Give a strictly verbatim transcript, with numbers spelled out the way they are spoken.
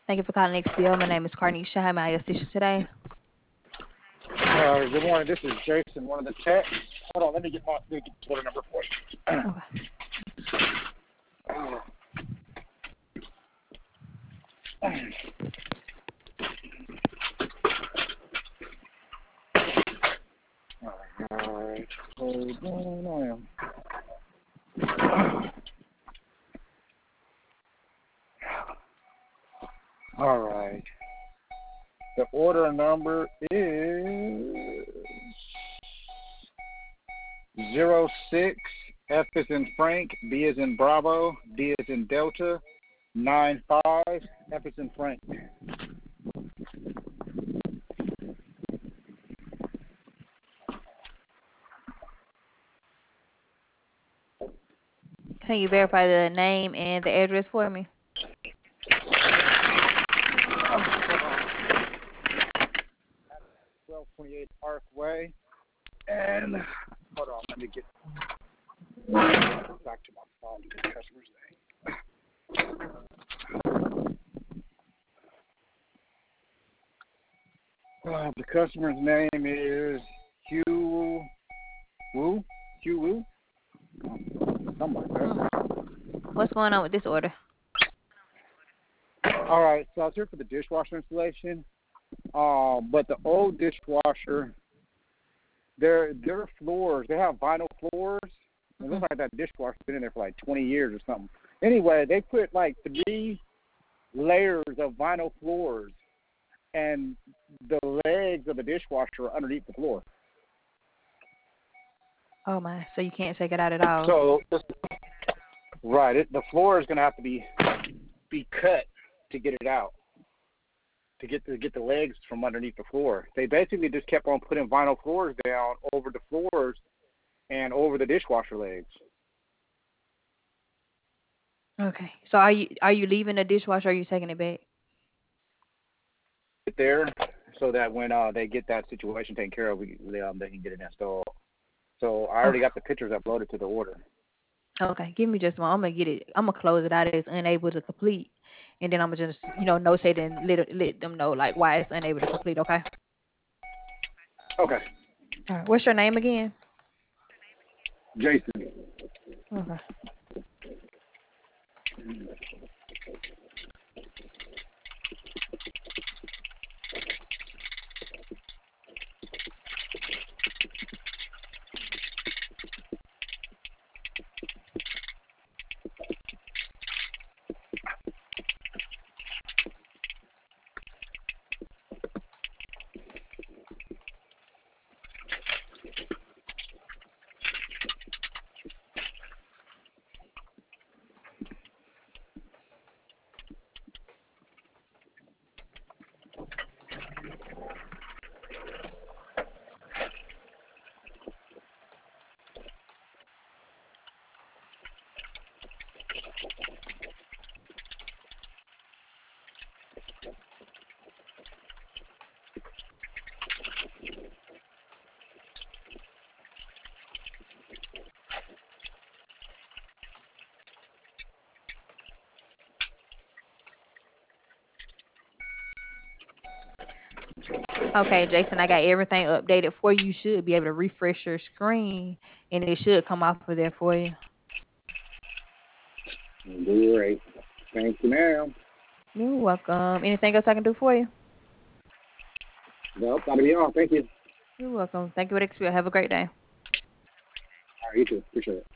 Thank you for calling X B O. My name is Carnisha. How may I assist you today? Uh, good morning. This is Jason, one of the techs. Hold on, let me get my let me get the order number for you. Okay. All right. Hold on. All right. The order number is zero six F is in Frank, B is in Bravo, D is in Delta, nine five F is in Frank. Can you verify the name and the address for me? twelve twenty-eight Park Way. And hold on, let me get back to my phone to the customer's name. Uh, the customer's name is Hugh Wu. Hugh Wu? Something like that. What's going on with this order? All right, so I was here for the dishwasher installation, um, but the old dishwasher, their their floors, they have vinyl floors. It looks like that dishwasher's been in there for like twenty years or something. Anyway, they put like three layers of vinyl floors, and the legs of the dishwasher are underneath the floor. Oh my! So you can't take it out at all. So, right, it, the floor is going to have to be be cut to get it out, to get to get the legs from underneath the floor. They basically just kept on putting vinyl floors down over the floors and over the dishwasher legs. Okay. So are you are you leaving the dishwasher or are you taking it back? There, so that when uh, they get that situation taken care of, we, they, um, they can get it installed. So I already Okay. got the pictures uploaded to the order. Okay. Give me just one. I'm gonna get it. I'm gonna close it out as unable to complete, and then I'm gonna just you know notate and let let them know like why it's unable to complete. Okay. Okay. All right. What's your name again? Jason. Okay. Okay, Jason, I got everything updated for you. You should be able to refresh your screen, and it should come off of there for you. Great. Thank you, ma'am. You're welcome. Anything else I can do for you? Nope, that'll be all. Thank you. You're welcome. Thank you for the experience. Have a great day. All right, you too. Appreciate it.